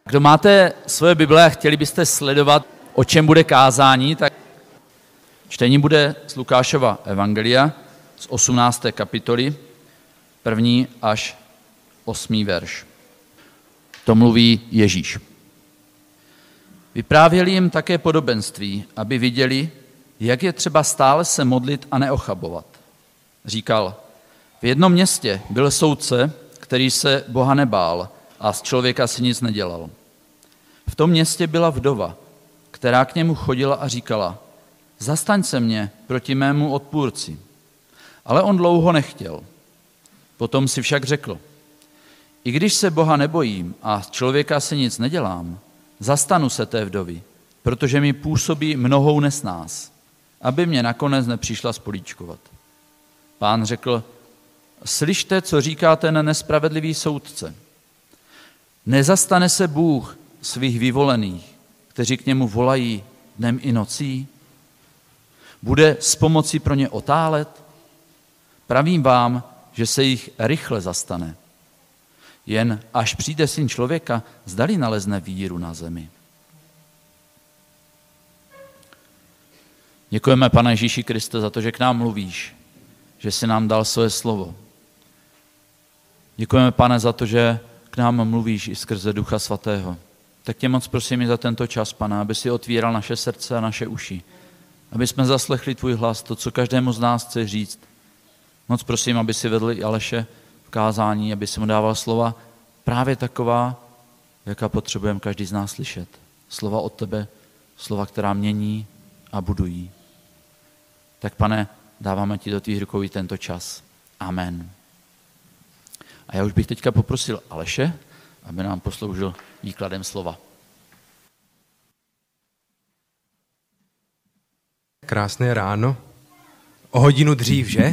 Kdo máte svoje Bible a chtěli byste sledovat, o čem bude kázání, tak čtení bude z Lukášova evangelia z 18. kapitoly, 1. až 8. verš. To mluví Ježíš. Vyprávěl jim také podobenství, aby viděli, jak je třeba stále se modlit a neochabovat. Říkal, v jednom městě byl soudce, který se Boha nebál a z člověka si nic nedělal. V tom městě byla vdova, která k němu chodila a říkala, zastaň se mě proti mému odpůrci. Ale on dlouho nechtěl. Potom si však řekl, i když se Boha nebojím a z člověka si nic nedělám, zastanu se té vdovy, protože mi působí mnohou nesnás, aby mě nakonec nepřišla spolíčkovat. Pán řekl, slyšte, co říká ten nespravedlivý soudce. Nezastane se Bůh svých vyvolených, kteří k němu volají dnem i nocí? Bude s pomocí pro ně otálet? Pravím vám, že se jich rychle zastane. Jen až přijde Syn člověka, zdali nalezne víru na zemi. Děkujeme, Pane Ježíši Kriste, za to, že k nám mluvíš, že jsi nám dal své slovo. Děkujeme, Pane, za to, že k nám mluvíš i skrze Ducha Svatého. Tak tě moc prosím i za tento čas, Pane, aby si otvíral naše srdce a naše uši. Aby jsme zaslechli tvůj hlas, to, co každému z nás chce říct. Moc prosím, aby si vedl i Aleše v kázání, aby si mu dával slova právě taková, jaká potřebujeme každý z nás slyšet. Slova od tebe, slova, která mění a budují. Tak, Pane, dáváme ti do tvých rukou i tento čas. Amen. A já už bych teďka poprosil Aleše, aby nám posloužil výkladem slova. Krásné ráno. O hodinu dřív, že?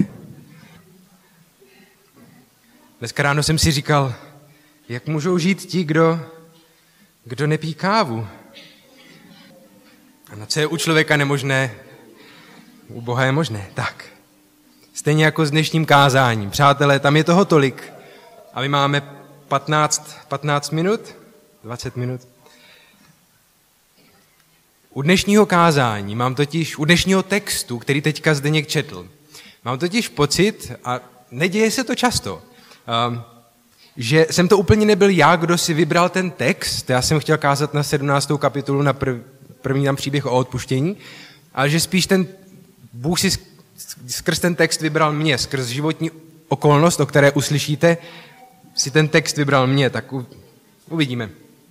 Dneska ráno jsem si říkal, jak můžou žít ti, kdo nepí kávu. A na co je u člověka nemožné, u Boha je možné. Tak, stejně jako s dnešním kázáním. Přátelé, tam je toho tolik. A my máme 15 minut, 20 minut. U dnešního kázání u dnešního textu, který teďka Zdeněk četl, mám totiž pocit, a neděje se to často, že jsem to úplně nebyl já, kdo si vybral ten text. Já jsem chtěl kázat na 17. kapitolu, na první tam příběh o odpuštění, ale že spíš ten Bůh si skrz ten text vybral mě, skrz životní okolnost, o které uslyšíte, si ten text vybral mě, tak uvidíme.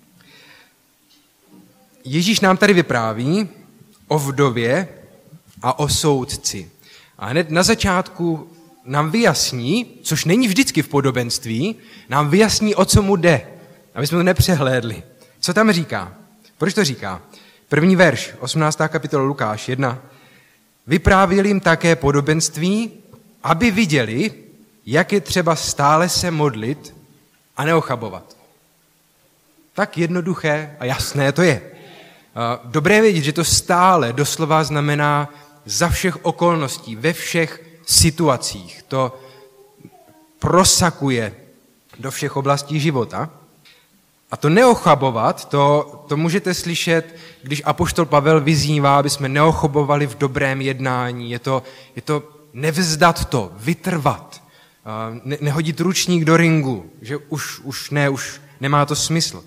Ježíš nám tady vypráví o vdově a o soudci. A hned na začátku nám vyjasní, což není vždycky v podobenství, nám vyjasní, o co mu jde, aby jsme to nepřehlédli. Co tam říká? Proč to říká? První verš, 18. kapitola Lukáš 1. Vyprávěl jim také podobenství, aby viděli, jak je třeba stále se modlit a neochabovat. Tak jednoduché a jasné to je. Dobré vědět, že to stále doslova znamená za všech okolností, ve všech situacích. To prosakuje do všech oblastí života. A to neochabovat, to můžete slyšet, když apoštol Pavel vyzývá, aby jsme neochabovali v dobrém jednání. Je to nevzdat to, vytrvat, nehodit ručník do ringu, že už nemá to smysl.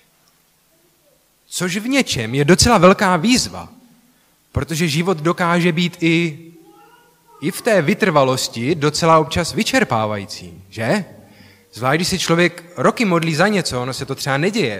Což v něčem je docela velká výzva, protože život dokáže být i v té vytrvalosti docela občas vyčerpávající, že? Zvlášť, když si člověk roky modlí za něco, ono se to třeba neděje.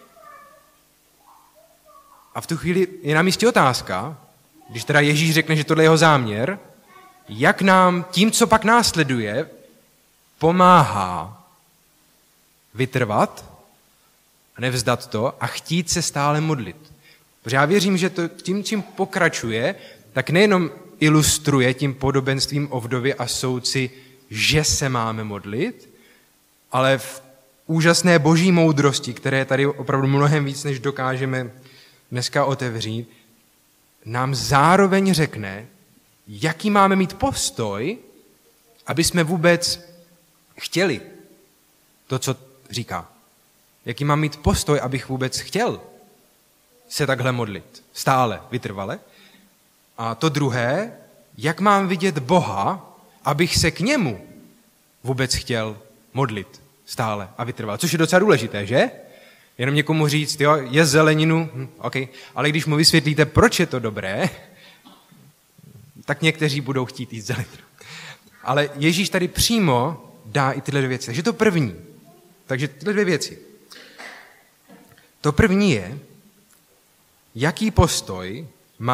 A v tu chvíli je na místě otázka, když teda Ježíš řekne, že tohle je jeho záměr, jak nám tím, co pak následuje, pomáhá vytrvat, nevzdat to a chtít se stále modlit. Protože já věřím, že to tím, čím pokračuje, tak nejenom ilustruje tím podobenstvím o vdově a soudci, že se máme modlit, ale v úžasné boží moudrosti, které je tady opravdu mnohem víc, než dokážeme dneska otevřít, nám zároveň řekne, jaký máme mít postoj, aby jsme vůbec chtěli to, co říká. jaký mám mít postoj, abych vůbec chtěl se takhle modlit. Stále, vytrvale. A to druhé, jak mám vidět Boha, abych se k němu vůbec chtěl modlit stále a vytrvale. Což je docela důležité, že? Jenom někomu říct, jo, je zeleninu, okay. Ale když mu vysvětlíte, proč je to dobré, tak někteří budou chtít jít zeleninu. Ale Ježíš tady přímo dá i tyhle dvě věci. Takže to první. Takže tyhle dvě věci. To první je, jaký postoj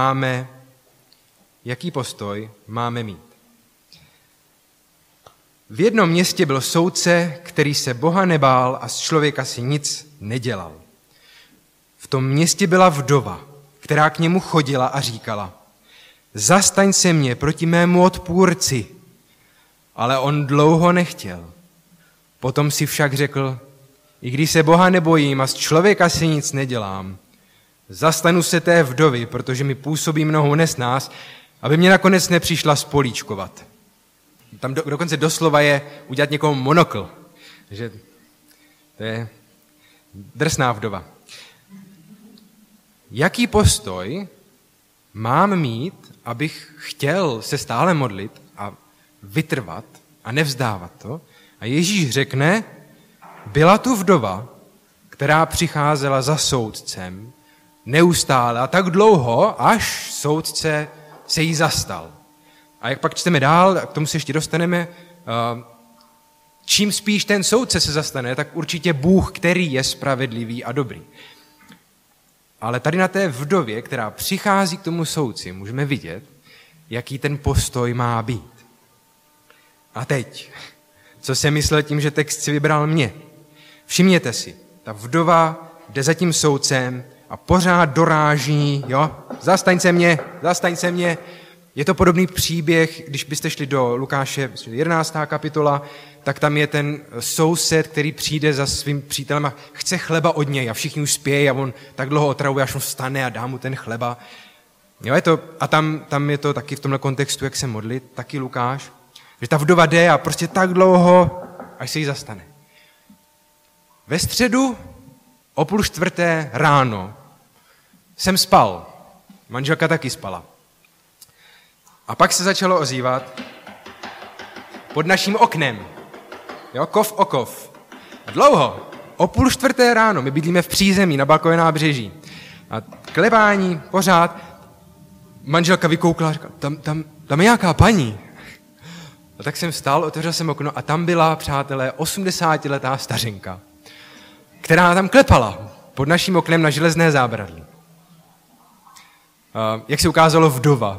máme mít. V jednom městě byl soudce, který se Boha nebál a z člověka si nic nedělal. V tom městě byla vdova, která k němu chodila a říkala: zastaň se mě proti mému odpůrci. Ale on dlouho nechtěl. Potom si však řekl: i když se Boha nebojím a z člověka si nic nedělám, zastanu se té vdovy, protože mi působí mnohou nesnás, aby mě nakonec nepřišla spolíčkovat. Tam dokonce doslova je udělat někomu monokl. Takže to je drsná vdova. Jaký postoj mám mít, abych chtěl se stále modlit a vytrvat a nevzdávat to? A Ježíš řekne, byla tu vdova, která přicházela za soudcem neustále a tak dlouho, až soudce se jí zastal. A jak pak čteme dál, k tomu se ještě dostaneme, čím spíš ten soudce se zastane, tak určitě Bůh, který je spravedlivý a dobrý. Ale tady na té vdově, která přichází k tomu soudci, můžeme vidět, jaký ten postoj má být. A teď, co jsem myslel tím, že text si vybral mě. Všimněte si, ta vdova jde za tím soudcem a pořád doráží, jo, zastaň se mě. Je to podobný příběh, když byste šli do Lukáše 11. kapitola, tak tam je ten soused, který přijde za svým přítelem a chce chleba od něj a všichni už spějí a on tak dlouho otravuje, až on vstane a dá mu ten chleba. Jo, je to, a tam je to taky v tomhle kontextu, jak se modlit, taky Lukáš, že ta vdova jde a prostě tak dlouho, až se jí zastane. Ve středu o 3:30 ráno jsem spal, manželka taky spala. A pak se začalo ozývat pod naším oknem. Jo, kov o kov. Dlouho, o 3:30 ráno, my bydlíme v přízemí na Balkově nábřeží. A klepání pořád, manželka vykoukla a říkala, tam je nějaká paní. A tak jsem vstal, otevřel jsem okno a tam byla, přátelé, 80letá stařenka, která tam klepala pod naším oknem na železné zábradlí. Jak se ukázalo, vdova.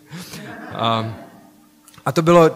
A to bylo,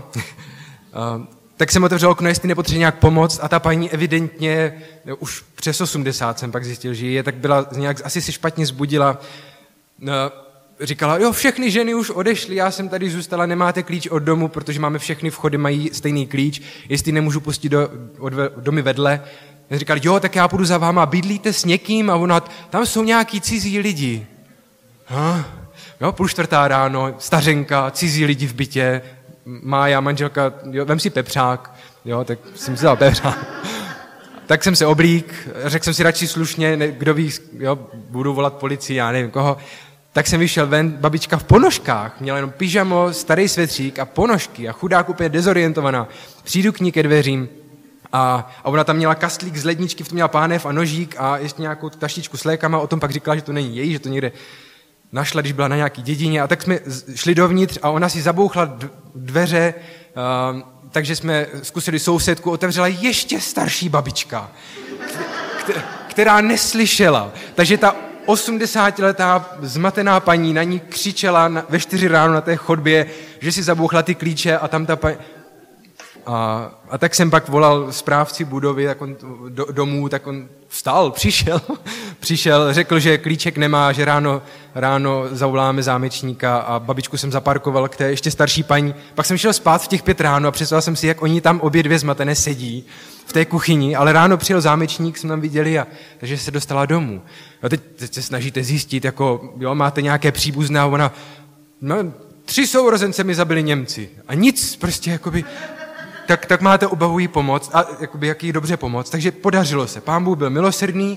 tak jsem otevřel okno, jestli nepotřebuje nějak pomoct a ta paní evidentně, už přes 80 jsem pak zjistil, že je, tak byla nějak, asi se špatně zbudila, říkala, jo, všechny ženy už odešly, já jsem tady zůstala, nemáte klíč od domu, protože máme všechny vchody, mají stejný klíč, jestli nemůžu pustit do domy vedle. Říkali, jo, tak já půjdu za váma, bydlíte s někým a ona, tam jsou nějaký cizí lidi. Jo, 3:30 ráno, stařenka, cizí lidi v bytě, Mája, manželka, jo, vem si pepřák, jo, tak jsem si dal pepřák. Tak jsem se oblík, řekl jsem si radši slušně, kdo ví, jo, budu volat policii, já nevím koho. Tak jsem vyšel ven, babička v ponožkách, měla jenom pyžamo, starý svetřík a ponožky a chudák úplně dezorientovaná. Přijdu k ní ke dveřím a ona tam měla kastlík z ledničky, v tom měla pánev a nožík a ještě nějakou taštičku s lékama, o tom pak říkala, že to není její, že to někde našla, když byla na nějaký dědině a tak jsme šli dovnitř a ona si zabouchla dveře, takže jsme zkusili sousedku, otevřela ještě starší babička, která neslyšela. Takže ta 80letá zmatená paní na ní křičela ve 4 ráno na té chodbě, že si zabouchla ty klíče a tam ta paní... A tak jsem pak volal správci budovy tak on, domů, tak on vstal, přišel, řekl, že klíček nemá, že ráno zavoláme zámečníka a babičku jsem zaparkoval k té ještě starší paní. Pak jsem šel spát v těch 5 ráno a představil jsem si, jak oni tam obě dvě zmatené sedí v té kuchyni, ale ráno přijel zámečník, jsme tam viděli, takže se dostala domů. A teď se snažíte zjistit, jako, jo, máte nějaké příbuzné a ona, 3 sourozence mi zabili Němci a nic, prostě jakoby... tak máte obavu jí pomoct a jakoby, jak jí dobře pomoct. Takže podařilo se. Pán Bůh byl milosrdný.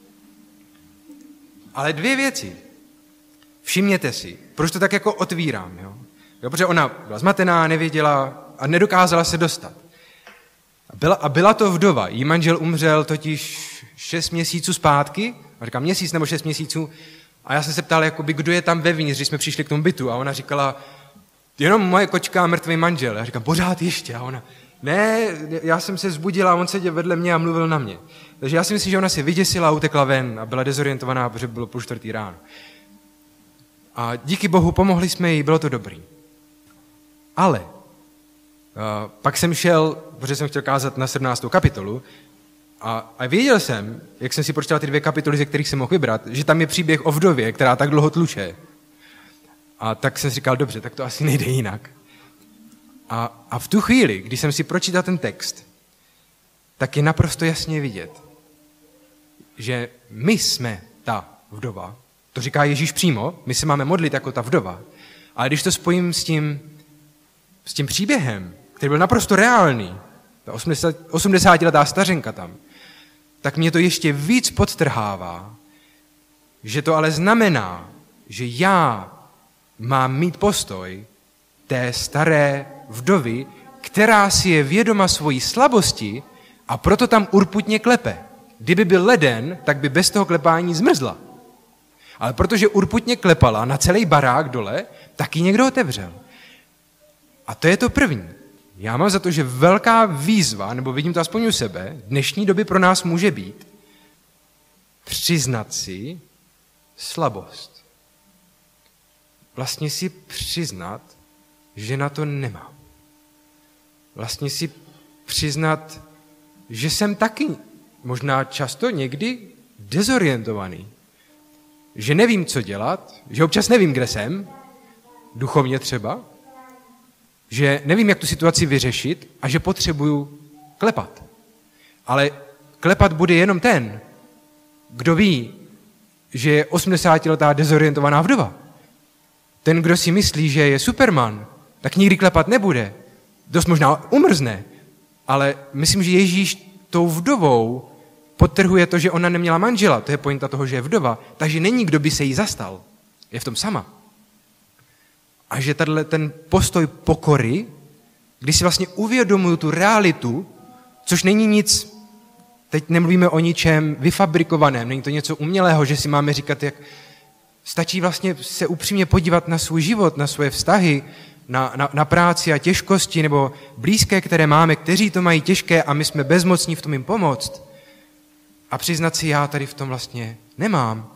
Ale 2 věci. Všimněte si, proč to tak jako otvírám. Jo? Protože ona byla zmatená, nevěděla a nedokázala se dostat. A byla to vdova. Jí manžel umřel totiž 6 měsíců zpátky. A říkám měsíc nebo 6 měsíců. A já jsem se ptal, jakoby, kdo je tam vevnitř, když jsme přišli k tomu bytu. A ona říkala, jenom moje kočka a mrtvý manžel. Já říkám, pořád ještě. A ona, ne, já jsem se zbudila a on seděl vedle mě a mluvil na mě. Takže já si myslím, že ona se vyděsila a utekla ven a byla dezorientovaná, protože bylo 3:30 ráno. A díky Bohu pomohli jsme jí, bylo to dobrý. Ale pak jsem šel, protože jsem chtěl kázat na 17. kapitolu a věděl jsem, jak jsem si pročítal ty 2 kapitoly, ze kterých jsem mohl vybrat, že tam je příběh o vdově, která tak dlouho tluče. A tak jsem si říkal, dobře, tak to asi nejde jinak. A v tu chvíli, když jsem si pročítal ten text, tak je naprosto jasně vidět, že my jsme ta vdova. To říká Ježíš přímo, my se máme modlit jako ta vdova. Ale když to spojím s tím příběhem, který byl naprosto reálný, ta 80letá stařenka tam, tak mě to ještě víc podtrhává, že to ale znamená, že já mám mít postoj té staré vdovy, která si je vědoma svojí slabosti a proto tam urputně klepe. Kdyby byl leden, tak by bez toho klepání zmrzla. Ale protože urputně klepala na celý barák dole, tak ji někdo otevřel. A to je to první. Já mám za to, že velká výzva, nebo vidím to aspoň u sebe, dnešní doby pro nás může být přiznat si slabost. Vlastně si přiznat, že na to nemám. Vlastně si přiznat, že jsem taky možná často někdy dezorientovaný. Že nevím, co dělat, že občas nevím, kde jsem, duchovně třeba, že nevím, jak tu situaci vyřešit a že potřebuju klepat. Ale klepat bude jenom ten, kdo ví, že je 80letá dezorientovaná vdova. Ten, kdo si myslí, že je Superman, tak nikdy klepat nebude. Dost možná umrzne. Ale myslím, že Ježíš tou vdovou podtrhuje to, že ona neměla manžela. To je pointa toho, že je vdova. Takže není, kdo by se jí zastal. Je v tom sama. A že ten postoj pokory, když si vlastně uvědomuju tu realitu, což není nic, teď nemluvíme o ničem vyfabrikovaném, není to něco umělého, že si máme říkat, jak stačí vlastně se upřímně podívat na svůj život, na svoje vztahy, na práci a těžkosti, nebo blízké, které máme, kteří to mají těžké a my jsme bezmocní v tom jim pomoct. A přiznat si, já tady v tom vlastně nemám.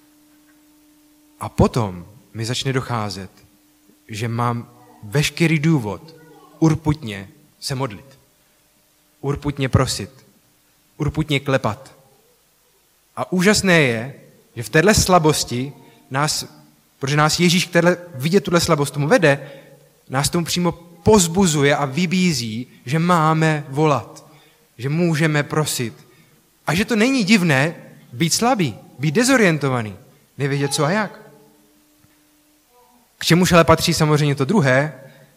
A potom mi začne docházet, že mám veškerý důvod urputně se modlit. Urputně prosit. Urputně klepat. A úžasné je, že v téhle slabosti protože nás Ježíš vidět tuhle slabost tomu vede, nás tomu přímo pozbuzuje a vybízí, že máme volat, že můžeme prosit. A že to není divné být slabý, být dezorientovaný, nevědět co a jak. K čemuž ale patří samozřejmě to druhé,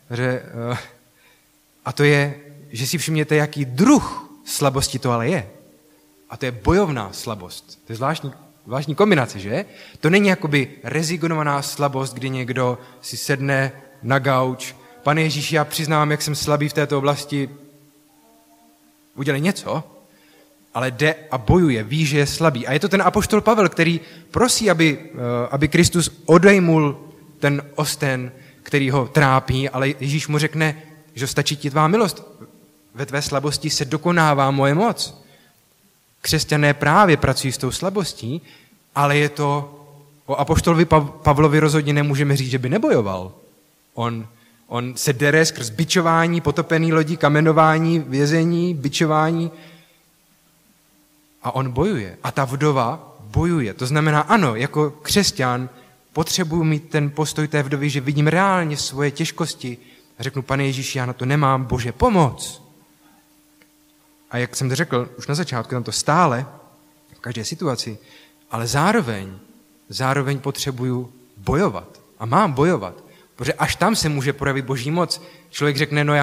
a to je, že si všimněte, jaký druh slabosti to ale je. A to je bojovná slabost. To je zvláštní kombinace, že? To není jakoby rezignovaná slabost, kdy někdo si sedne na gauč. Pane Ježíši, já přiznám, jak jsem slabý v této oblasti. Udělej něco, ale jde a bojuje, ví, že je slabý. A je to ten apoštol Pavel, který prosí, aby Kristus odejmul ten osten, který ho trápí, ale Ježíš mu řekne, že stačí ti tvá milost. Ve tvé slabosti se dokonává moje moc. Křesťané právě pracují s tou slabostí, ale je to, o apoštolovi Pavlovi rozhodně nemůžeme říct, že by nebojoval. On se dere skrz bičování, potopený lodi, kamenování, vězení, bičování a on bojuje. A ta vdova bojuje. To znamená, ano, jako křesťan potřebuji mít ten postoj té vdovy, že vidím reálně svoje těžkosti a řeknu, Pane Ježíši, já na to nemám, Bože, pomoc. A jak jsem to řekl už na začátku, tam to stále, v každé situaci, ale zároveň potřebuju bojovat. A mám bojovat. Protože až tam se může projevit Boží moc. Člověk řekne, no já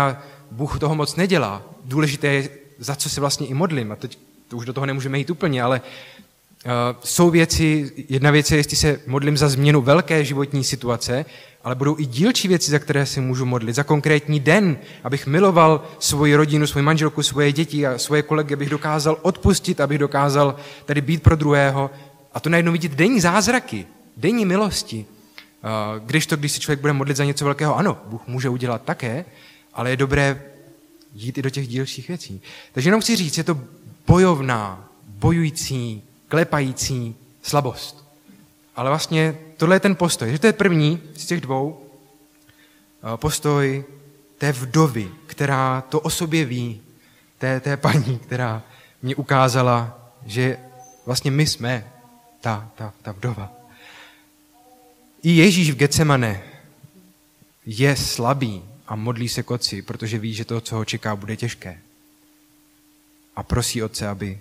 Bůh toho moc nedělá. Důležité je, za co se vlastně i modlím. A teď to už do toho nemůžeme jít úplně, ale jsou věci, jedna věc je, jestli se modlím za změnu velké životní situace, ale budou i dílčí věci, za které se můžu modlit. Za konkrétní den, abych miloval svoji rodinu, svoji manželku, svoje děti a svoje kolegy, abych dokázal odpustit, abych dokázal tady být pro druhého. A to najednou vidět denní zázraky, denní milosti. Když se člověk bude modlit za něco velkého, ano, Bůh může udělat také, ale je dobré jít i do těch dílčích věcí. Takže jenom chci říct, je to bojovná, bojující, klepající slabost. Ale vlastně tohle je ten postoj. Že to je první z těch dvou postoj té vdovy, která to o sobě ví, té paní, která mě ukázala, že vlastně my jsme ta vdova. I Ježíš v Getsemane je slabý a modlí se k Otci, protože ví, že to, co ho čeká, bude těžké. A prosí Otce, aby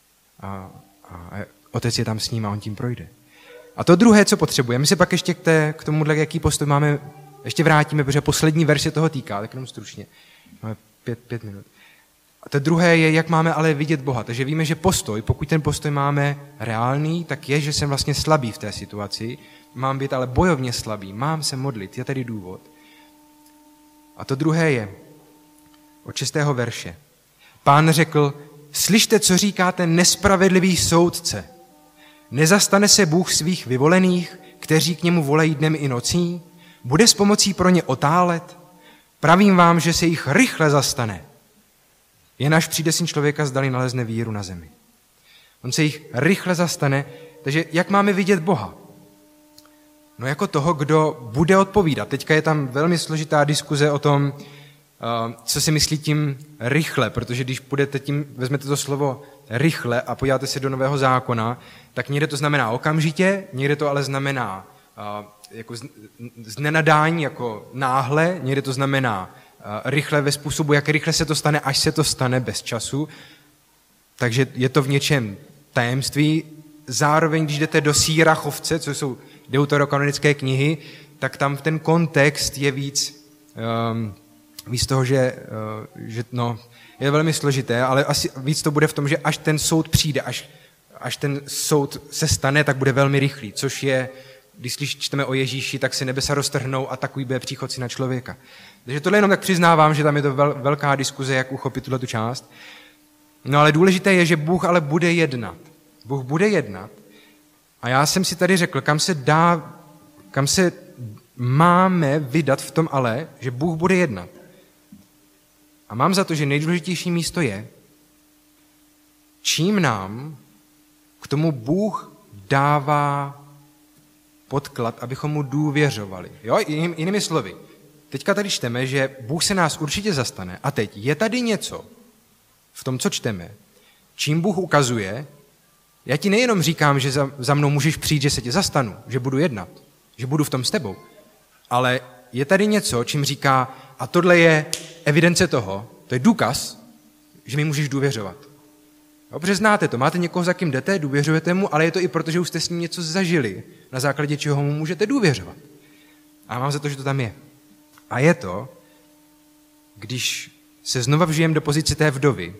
Otec je tam s ním a on tím projde. A to druhé, co potřebuje, my se pak ještě k tomuhle, jaký postoj máme, ještě vrátíme, protože poslední verš se toho týká, tak jenom stručně. Máme 5 minut. A to druhé je, jak máme ale vidět Boha. Takže víme, že postoj, pokud ten postoj máme reálný, tak je, že jsem vlastně slabý v té situaci, mám být ale bojovně slabý, mám se modlit, je tady důvod. A to druhé je od 6. verše. Pán řekl, slyšte, co říká ten nespravedlivý soudce. Nezastane se Bůh svých vyvolených, kteří k němu volají dnem i nocí? Bude s pomocí pro ně otálet? Pravím vám, že se jich rychle zastane. Jen až přijde Syn člověka, zdali nalezne víru na zemi. On se jich rychle zastane. Takže jak máme vidět Boha? No jako toho, kdo bude odpovídat. Teďka je tam velmi složitá diskuze o tom, co si myslí tím rychle, protože když vezmete to slovo rychle a podíváte se do Nového zákona, tak někde to znamená okamžitě, někde to ale znamená jako znenadání, jako náhle, někde to znamená rychle ve způsobu, jak rychle se to stane, až se to stane bez času. Takže je to v něčem tajemství. Zároveň, když jdete do Sýrachovce, co jsou deuterokanonické knihy, tak tam ten kontext je víc toho, že je velmi složité, ale asi víc to bude v tom, že až ten soud přijde, až ten soud se stane, tak bude velmi rychlý, což je, když čteme o Ježíši, tak se nebesa roztrhnou a takový bude příchod Syna člověka. Takže tohle jenom tak přiznávám, že tam je to velká diskuze, jak uchopit tuhletu část. No ale důležité je, že Bůh ale bude jednat. Bůh bude jednat. A já jsem si tady řekl, kam se máme vydat v tom ale, že Bůh bude jednat. A mám za to, že nejdůležitější místo je, čím nám k tomu Bůh dává podklad, abychom mu důvěřovali. Jo? Jinými slovy, teďka tady čteme, že Bůh se nás určitě zastane a teď je tady něco v tom, co čteme, čím Bůh ukazuje, já ti nejenom říkám, že za mnou můžeš přijít, že se tě zastanu, že budu jednat, že budu v tom s tebou, ale je tady něco, čím říká, a tohle je evidence toho, to je důkaz, že mi můžeš důvěřovat. Dobře znáte to, máte někoho, za kým jdete, důvěřujete mu, ale je to i proto, že už jste s ním něco zažili, na základě čeho mu můžete důvěřovat. A mám za to, že to tam je. A je to, když se znova vžijeme do pozice té vdovy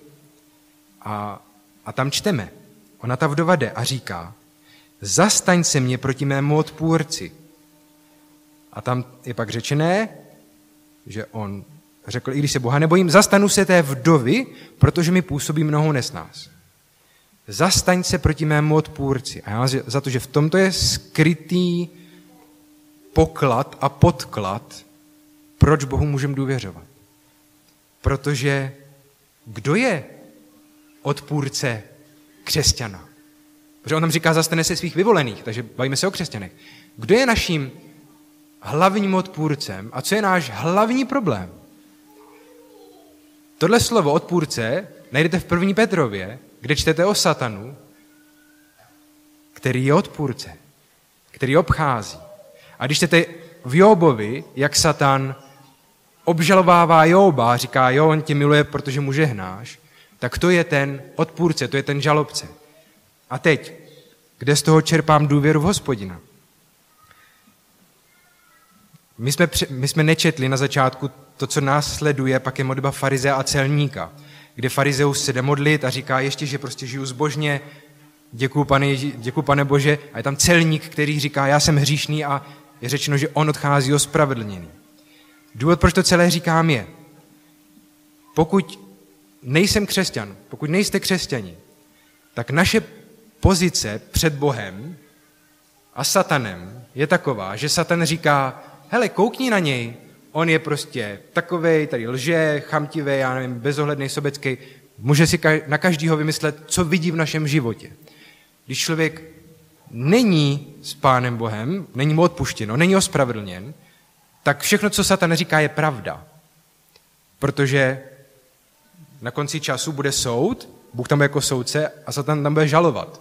a tam čteme, ona ta vdova jde a říká, zastaň se mě proti mému odpůrci. A tam je pak řečené, že on řekl, i když se Boha nebojím, zastanu se té vdovy, protože mi působí mnohou nesnás. Zastaň se proti mému odpůrci. A já mám za to, že v tomto je skrytý poklad a podklad, proč Bohu můžeme důvěřovat. Protože kdo je odpůrce křesťana? Protože on tam říká, zastane se svých vyvolených, takže bavíme se o křesťanech. Kdo je naším hlavním odpůrcem a co je náš hlavní problém? Tohle slovo odpůrce najdete v 1. Petrově, kde čtete o satanu, který je odpůrce, který obchází. A když čtete v Jobovi, jak Satan obžalovává Joba a říká, jo, on tě miluje, protože mu žehnáš, tak to je ten odpůrce, to je ten žalobce. A teď, kde z toho čerpám důvěru v Hospodina? My jsme nečetli na začátku to, co následuje, pak je modlitba farizea a celníka, kde farizeus se jde modlit a říká ještě, že prostě žiju zbožně, děkuju Pane Bože, a je tam celník, který říká, já jsem hříšný a je řečeno, že on odchází ospravedlněný. Důvod, proč to celé říkám, je, pokud nejsem křesťan, pokud nejste křesťani, tak naše pozice před Bohem a satanem je taková, že satan říká, hele, koukni na něj, on je prostě takovej, tady lže, chamtivý, já nevím, bezohlednej, sobecký, může si na každýho vymyslet, co vidí v našem životě. Když člověk není s Pánem Bohem, není mu odpuštěno, není ospravedlněn, tak všechno, co satan říká, je pravda. Protože na konci času bude soud, Bůh tam bude jako soudce a satan tam bude žalovat.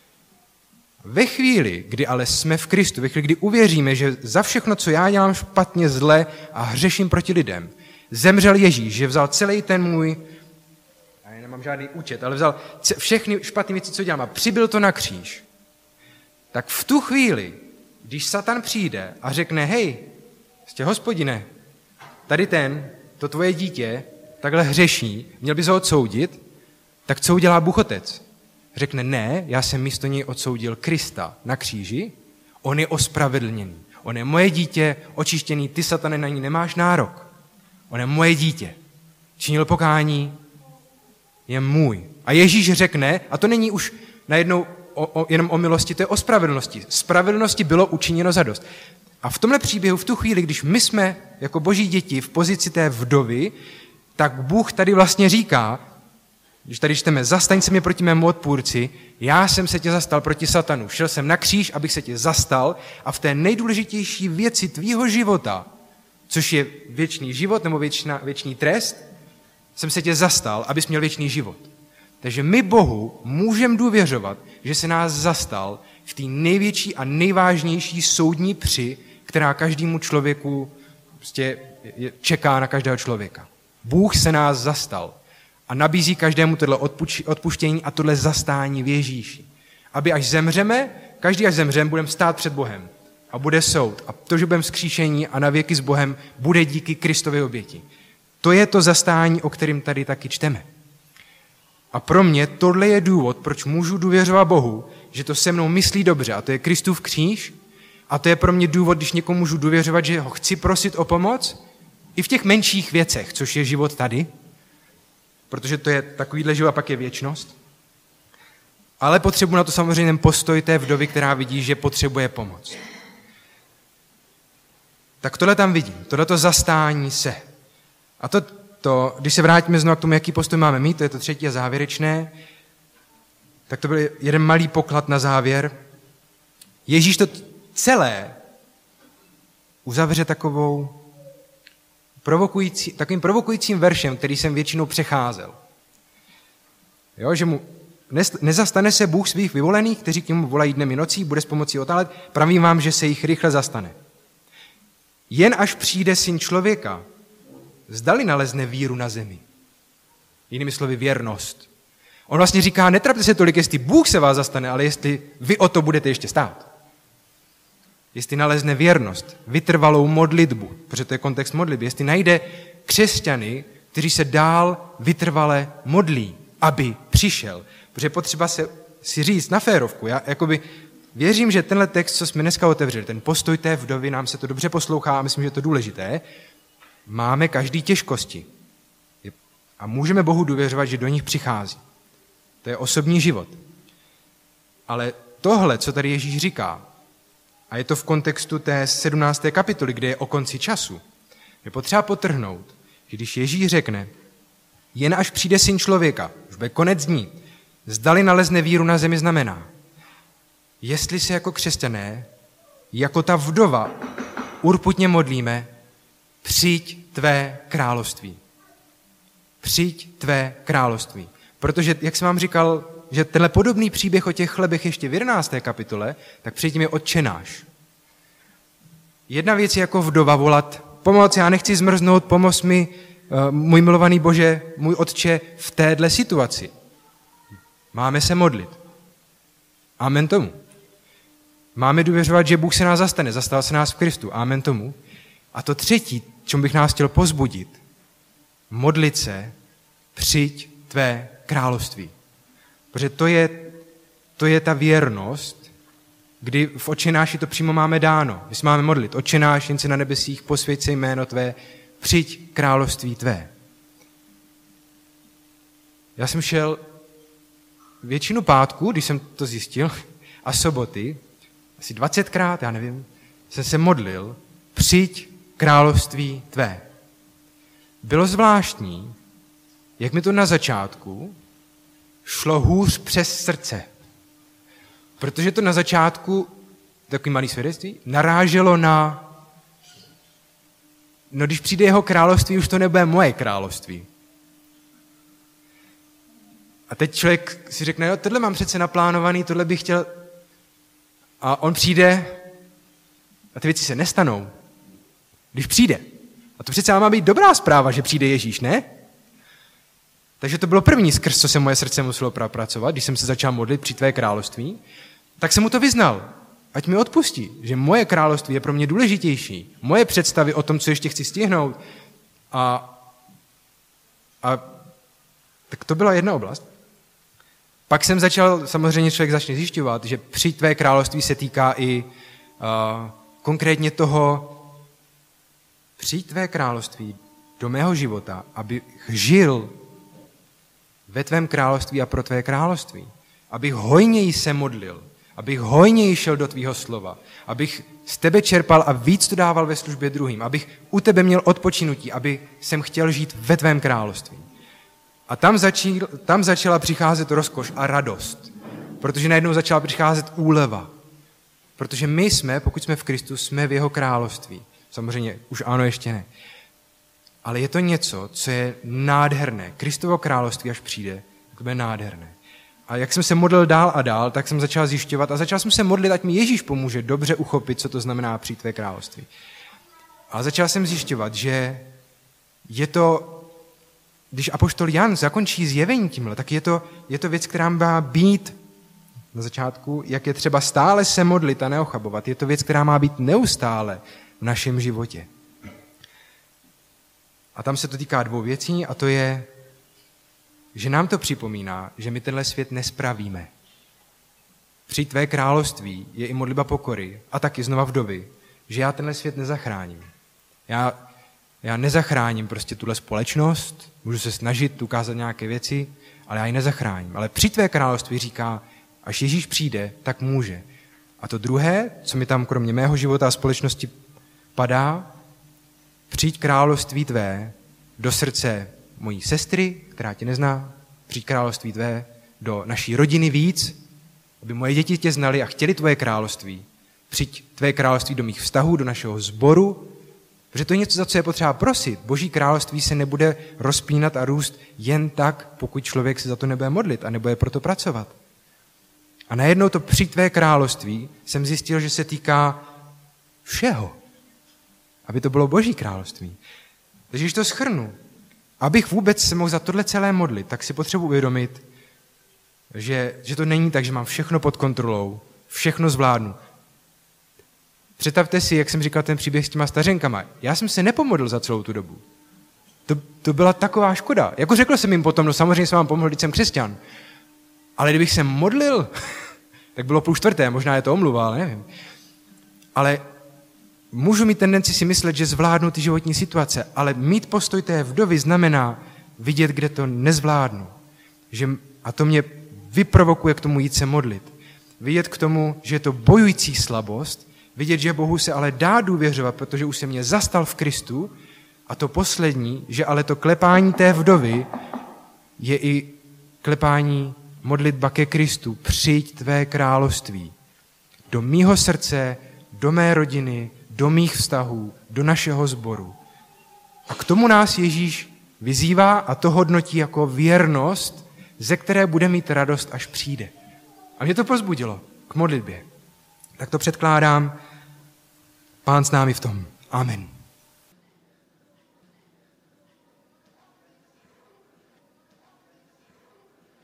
Ve chvíli, kdy ale jsme v Kristu, ve chvíli, kdy uvěříme, že za všechno, co já dělám špatně, zle a hřeším proti lidem, zemřel Ježíš, že vzal celý ten můj, já nemám žádný účet, ale vzal všechny špatné věci, co dělám a přibyl to na kříž, tak v tu chvíli, když satan přijde a řekne, hej, Hospodine, tady to tvoje dítě, takhle hřeší, měl bys ho odsoudit, tak co udělá Bůh Otec? Řekne, ne, já jsem místo něj odsoudil Krista na kříži, on je ospravedlněný. On je moje dítě, očištěný, ty, satane, na ní nemáš nárok. On je moje dítě. Činil pokání, je můj. A Ježíš řekne, a to není už najednou jenom o milosti, to je o spravedlnosti. Spravedlnosti bylo učiněno zadost. A v tomhle příběhu, v tu chvíli, když my jsme jako boží děti v pozici té vdovy, tak Bůh tady vlastně říká, když tady čteme, zastaň se mě proti mému odpůrci, já jsem se tě zastal proti satanu. Šel jsem na kříž, abych se tě zastal a v té nejdůležitější věci tvýho života, což je věčný život nebo věčný trest, jsem se tě zastal, abys měl věčný život. Takže my Bohu můžeme důvěřovat, že se nás zastal v té největší a nejvážnější soudní při, která každému člověku prostě čeká na každého člověka. Bůh se nás zastal a nabízí každému tohle odpuštění a tohle zastání v Ježíši. Aby až zemřeme, každý až zemřeme, budeme stát před Bohem a bude soud. A to, že budeme vzkříšení a na věky s Bohem, bude díky Kristově oběti. To je to zastání, o kterém tady taky čteme. A pro mě tohle je důvod, proč můžu důvěřovat Bohu, že to se mnou myslí dobře. A to je Kristův kříž. A to je pro mě důvod, když někomu můžu důvěřovat, že ho chci prosit o pomoc, i v těch menších věcech, což je život tady, protože to je takovýhle život a pak je věčnost. Ale potřebuji na to samozřejmě postoj té vdovy, která vidí, že potřebuje pomoc. Tak tohle tam vidím, tohleto zastání se. A to, když se vrátíme znovu k tomu, jaký postoj máme mít, to je to třetí a závěrečné, tak to byl jeden malý poklad na závěr. Ježíš to celé uzavře takovým provokujícím veršem, který jsem většinou přecházel. Jo, že mu nezastane se Bůh svých vyvolených, kteří k němu volají dnem i nocí, bude s pomocí otálet, pravím vám, že se jich rychle zastane. Jen až přijde Syn člověka, zdali nalezne víru na zemi. Jinými slovy věrnost. On vlastně říká, netrapte se tolik, jestli Bůh se vás zastane, ale jestli vy o to budete ještě stát. Jestli nalezne věrnost, vytrvalou modlitbu, protože to je kontext modlitby, jestli najde křesťany, kteří se dál vytrvale modlí, aby přišel. Protože je potřeba si říct na férovku. Já věřím, že tenhle text, co jsme dneska otevřeli, ten postoj té vdovy, nám se to dobře poslouchá a myslím, že je to důležité. Máme každý těžkosti. A můžeme Bohu důvěřovat, že do nich přichází. To je osobní život. Ale tohle, co tady Ježíš říká, a je to v kontextu té 17. kapitoly, kde je o konci času, je potřeba podtrhnout, že když Ježíš řekne, jen až přijde Syn člověka, už bude konec dní, zdali nalezne víru na zemi, znamená, jestli se jako křesťané, jako ta vdova, urputně modlíme, přijď tvé království. Přijď tvé království. Protože, jak jsem vám říkal, že tenhle podobný příběh o těch chlebech ještě v 11. kapitole, tak předtím je Otče náš. Jedna věc je jako vdova volat, pomoc, já nechci zmrznout, pomoz mi, můj milovaný Bože, můj Otče, v téhle situaci. Máme se modlit. Amen tomu. Máme důvěřovat, že Bůh se nás zastane, zastal se nás v Kristu. Amen tomu. A to třetí, čemu bych nás chtěl pozbudit. Modlit se, přijď tvé království. Protože to je ta věrnost, kdy v Otčenáši to přímo máme dáno. My se máme modlit. Otčenáš, jen si na nebesích, posvěť se jméno tvé, přijď království tvé. Já jsem šel většinu pátků, když jsem to zjistil, a soboty, asi 20krát, já nevím, jsem se modlil, přijď království tvé. Bylo zvláštní, jak mi to na začátku šlo hůř přes srdce. Protože to na začátku, takový malý svědectví, naráželo na, no když přijde jeho království, už to nebude moje království. A teď člověk si řekne, jo, tohle mám přece naplánovaný, tohle bych chtěl. A on přijde a ty věci se nestanou. Když přijde. A to přece má být dobrá zpráva, že přijde Ježíš, ne? Takže to bylo první skrz, co se moje srdce muselo pracovat, když jsem se začal modlit při tvé království, tak jsem mu to vyznal. Ať mi odpustí, že moje království je pro mě důležitější. Moje představy o tom, co ještě chci stihnout. A tak to byla jedna oblast. Pak jsem začal, samozřejmě člověk začne zjišťovat, že při tvé království se týká i konkrétně toho, přijď tvé království do mého života, abych žil ve tvém království a pro tvé království. Abych hojněji se modlil, abych hojněji šel do tvýho slova, abych z tebe čerpal a víc to dával ve službě druhým, abych u tebe měl odpočinutí, aby jsem chtěl žít ve tvém království. A tam začala přicházet rozkoš a radost, protože najednou začala přicházet úleva. Protože my jsme, pokud jsme v Kristu, jsme v jeho království. Samozřejmě už ano, ještě ne. Ale je to něco, co je nádherné. Kristovo království, až přijde, to bude nádherné. A jak jsem se modlil dál a dál, tak jsem začal zjišťovat a začal jsem se modlit, ať mi Ježíš pomůže dobře uchopit, co to znamená přijít tvé království. A začal jsem zjišťovat, že je to, když apoštol Jan zakončí zjevení tímhle, tak je to věc, která má být na začátku, jak je třeba stále se modlit a neochabovat. Je to věc, která má být neustále v našem životě. A tam se to týká dvou věcí a to je, že nám to připomíná, že my tenhle svět nespravíme. Přijď tvé království je i modlitba pokory a taky znova vdovy, že já tenhle svět nezachráním. Já nezachráním prostě tuhle společnost, můžu se snažit ukázat nějaké věci, ale já ji nezachráním. Ale přijď tvé království říká, až Ježíš přijde, tak může. A to druhé, co mi tam kromě mého života a společnosti padá, přijď království tvé do srdce mojí sestry, která tě nezná, přijď království tvé do naší rodiny víc, aby moje děti tě znali a chtěli tvoje království. Přijď tvé království do mých vztahů, do našeho sboru, protože to je něco, za co je potřeba prosit. Boží království se nebude rozpínat a růst jen tak, pokud člověk se za to nebude modlit a nebude proto pracovat. A najednou to přijď tvé království jsem zjistil, že se týká všeho. Aby to bylo Boží království. Takže když to shrnu, abych vůbec se mohl za tohle celé modlit, tak si potřebuji uvědomit, že to není tak, že mám všechno pod kontrolou, všechno zvládnu. Představte si, jak jsem říkal ten příběh s těma stařenkama. Já jsem se nepomodlil za celou tu dobu. To byla taková škoda. Jako řekl jsem jim potom, no samozřejmě jsem vám pomohl, když jsem křesťan. Ale kdybych se modlil, tak bylo 3:30, možná je to omluva, ale nevím. Ale můžu mít tendenci si myslet, že zvládnu ty životní situace, ale mít postoj té vdovy znamená vidět, kde to nezvládnu. A to mě vyprovokuje k tomu jít se modlit. Vidět k tomu, že je to bojující slabost, vidět, že Bohu se ale dá důvěřovat, protože už se mě zastal v Kristu, a to poslední, že ale to klepání té vdovy je i klepání modlitba ke Kristu. Přijď tvé království do mýho srdce, do mé rodiny, do mých vztahů, do našeho sboru. A k tomu nás Ježíš vyzývá a to hodnotí jako věrnost, ze které bude mít radost, až přijde. A mě to povzbudilo k modlitbě. Tak to předkládám. Pán s námi v tom. Amen.